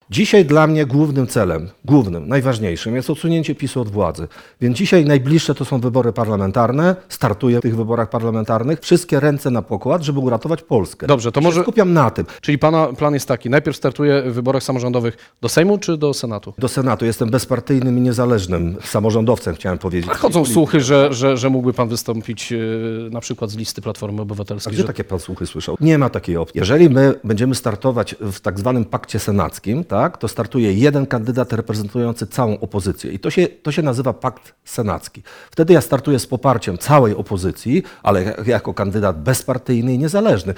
Dzisiaj dla mnie głównym, najważniejszym jest odsunięcie PiS-u od władzy. Więc dzisiaj najbliższe to są wybory parlamentarne, startuję w tych wyborach parlamentarnych, wszystkie ręce na pokład, żeby uratować Polskę. Dobrze, to może... Skupiam na tym. Czyli pana plan jest taki, najpierw startuje w wyborach samorządowych do Sejmu czy do Senatu? Do Senatu jestem bezpartyjnym i niezależnym samorządowcem, chciałem powiedzieć. A chodzą słuchy, że mógłby pan wystąpić na przykład z listy Platformy Obywatelskiej. A gdzie takie pan słuchy słyszał? Nie ma takiej opcji. Jeżeli my będziemy startować w tak zwanym pakcie senackim, tak, to startuje jeden kandydat reprezentujący całą opozycję i to się nazywa pakt senacki. Wtedy ja startuję z poparciem całej opozycji, ale jako kandydat bezpartyjny i niezależny.